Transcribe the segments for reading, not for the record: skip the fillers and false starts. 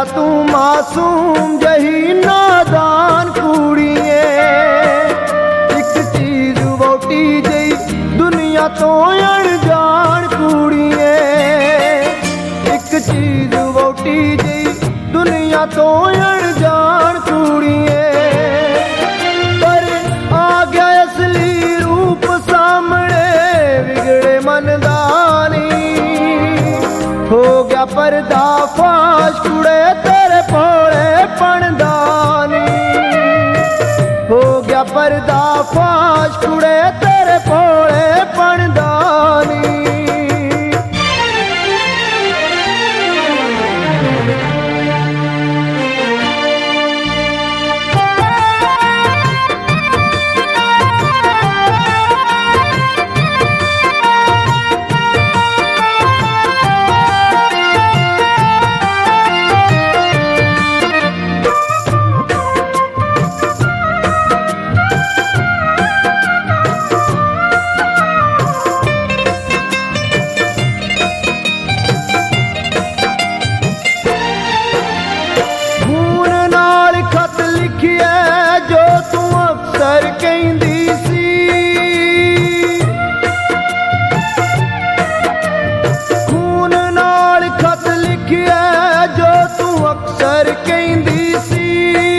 तू मासूम जही नादान कुड़िए। एक चीज वोटी जई दुनिया तो अनजान कुड़िए। एक चीज वोटी जई दुनिया तो अनजान कुड़िए। पर आ गया असली रूप सामने बिगड़े मनदानी। हो गया पर्दाफाश कुड़े तेरे भोले पणदानी। हो गया पर्दाफाश कुड़े तेरे भोले पणदानी। जो तू अक्सर कहंदी सी। खून नाल खत लिखिया जो तू अक्सर कहंदी सी।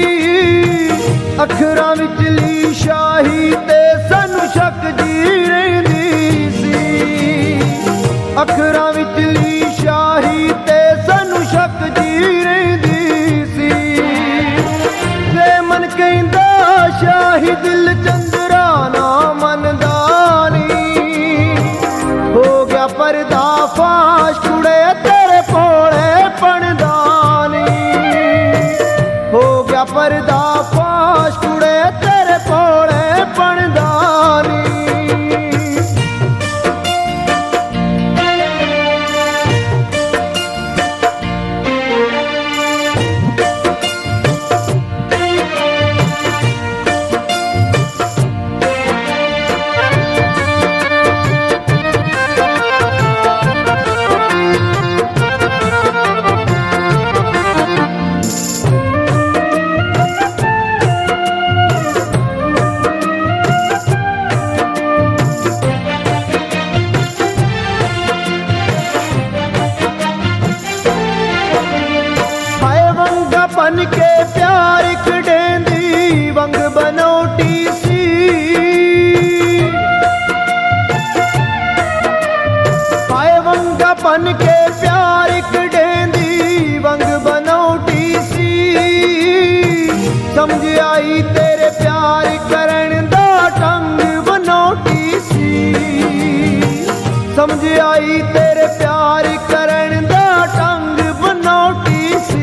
अखरां विचली शाही ते सानू शक जी रहिंदी सी। अखरां विचली शाही ते सानू शक जी रहिंदी सी। मन कहंदा शाही दिल चंद्रा ना मनदानी। हो गया पर्दाफाश कुड़े तेरे भोले पणदानी। हो गया पर्दाफाश कुड़े तेरे भोले पणदानी। बन के प्यार कडेंदी वंग बनोटी सी। पाए वंगा बन के प्यार कडेंदी वंग बनोटी सी। समझ आई तेरे प्यार करन दा ढंग बनोटी सी। समझ आई तेरे प्यार करन दा ढंग बनोटी सी।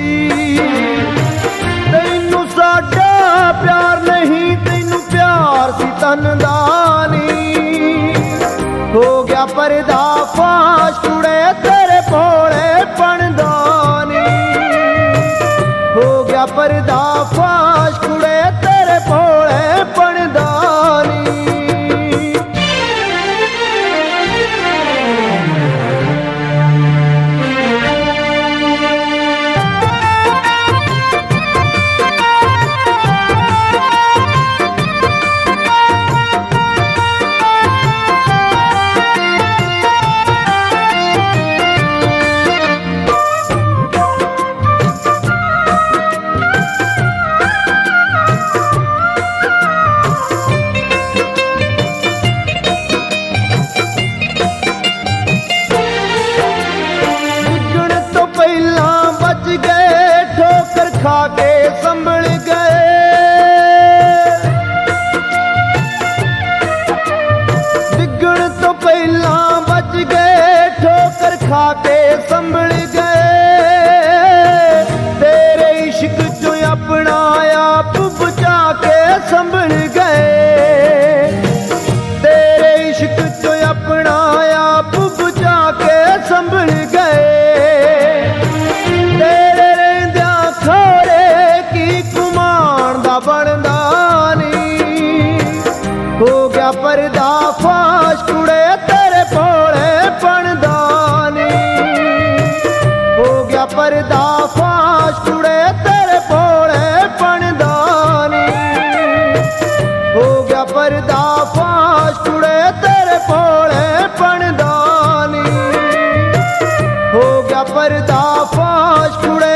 साडा प्यार नहीं तैनू प्यार सी तनदानी। हो गया पर्दाफाश कुड़े तेरे भोले पणदानी। हो गया पर्दाफाश कुड़े तेरे भोले पणदानी। खा के संभल गए। डिगण तो पहला बच गए ठोकर खा के संभल गए। तेरे इश्क चो अपना आप बचा के संभल गए। तेरे इश्क चो अपना आप बचा के संभल गए। तेरे रेंद्या खोरे की ਫਾਸ਼ ਕੁੜੇ